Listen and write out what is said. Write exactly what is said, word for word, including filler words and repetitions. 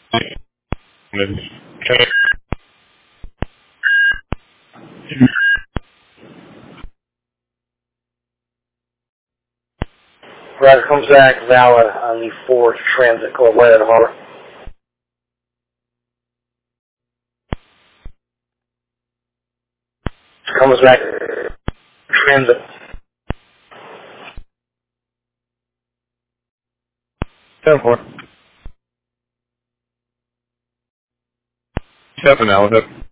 Roger, comes back valid on the fourth transit code way at Harbor. Comes back transit. Ten four. Seven now,